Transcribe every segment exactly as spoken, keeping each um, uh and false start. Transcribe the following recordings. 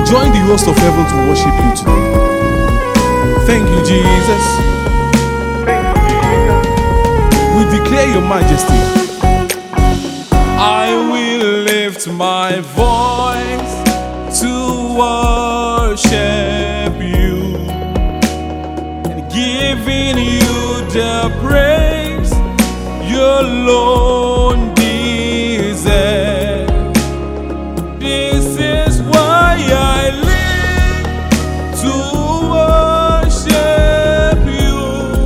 Join the host of heaven to worship you today. Thank you, Jesus. We declare your majesty. I will lift my voice to worship you, and giving you the praise you alone deserve. This is why I live to worship you,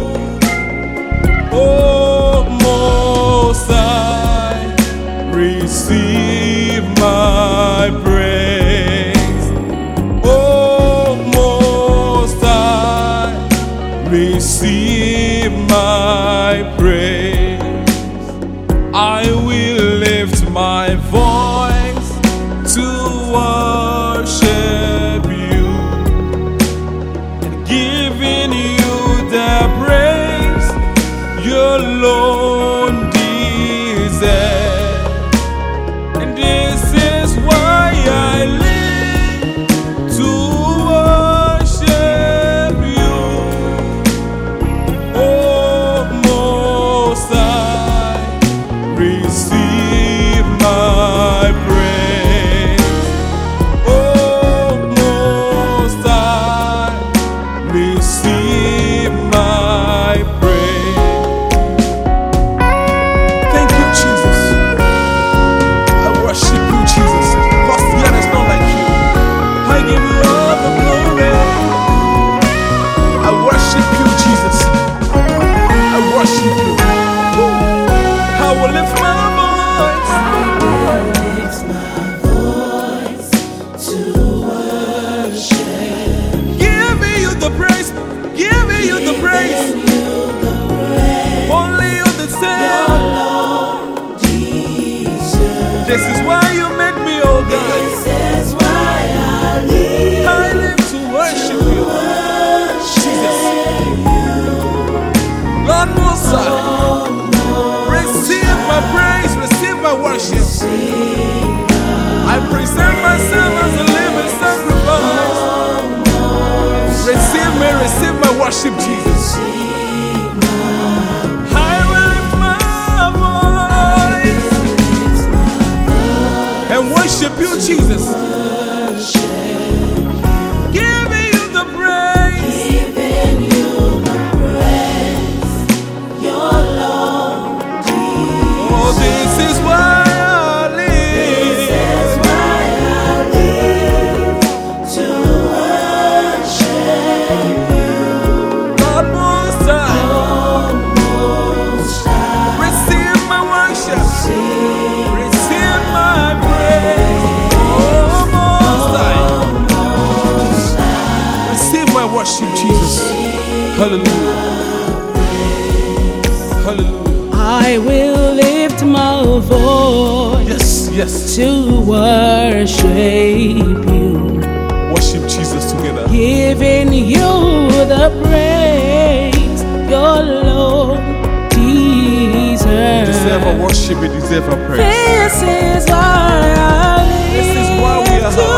oh Most High. Receive my praise, oh Most High. Receive my praise. I will lift my voice to worship you, and giving you the praise you alone deserve. And this is why I live to worship you, oh Most High. Receive my praise, oh Most High. Receive my praise. Thank you, Jesus. I worship you, Jesus, because there is none like you. I give you all the glory. I worship you, Jesus. I worship you. I will lift my voice. Giving you the praise, giving you the praise. Only you deserve. This is why you made me, oh God. I live to worship you, Jesus. Lord Most High, receive my praise, receive my worship. I present myself as a living sacrifice. Receive me, receive my worship, Jesus. I will lift my voice and worship you, Jesus. Giving you the praise. Oh, this is why I live. God Most High, receive my worship, receive my praise. Oh, Most High, receive my worship, Jesus. Hallelujah. Hallelujah. I will lift my voice Yes, yes. to worship you, Worship Jesus together. giving you the praise your Lord deserves. Deserve a worship, you deserve a praise. This is why I live This is why we are to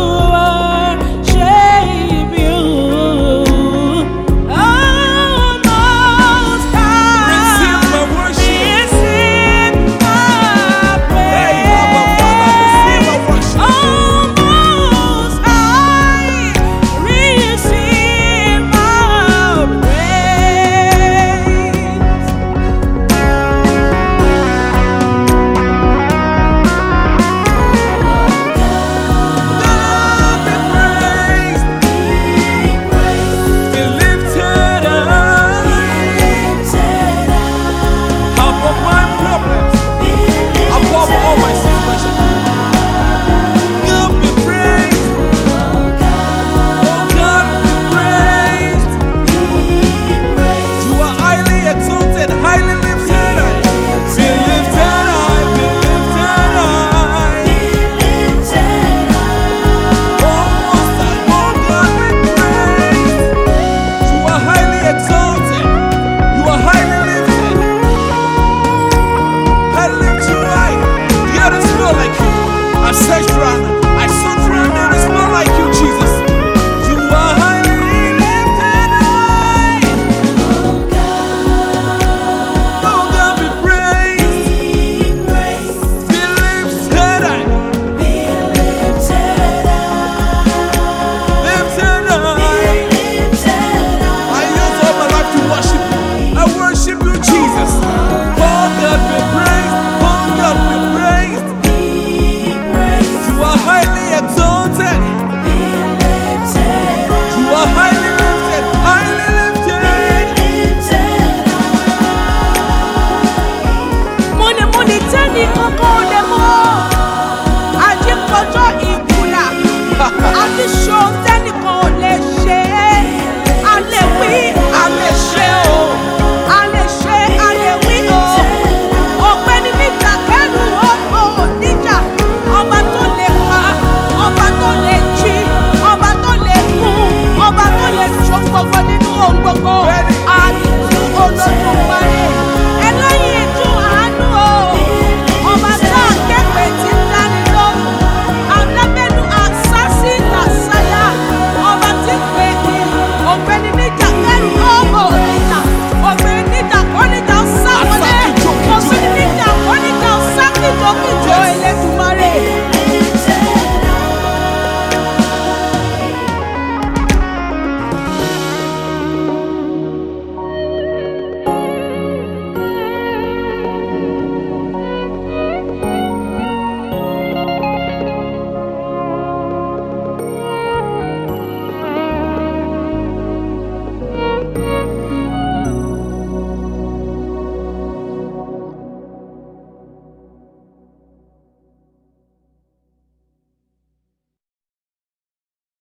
worship you, oh Most High. Receive my worship. Receive my Hey, Abba Father, receive my worship. praise, oh Most High. Receive my praise. I worship you, Jesus.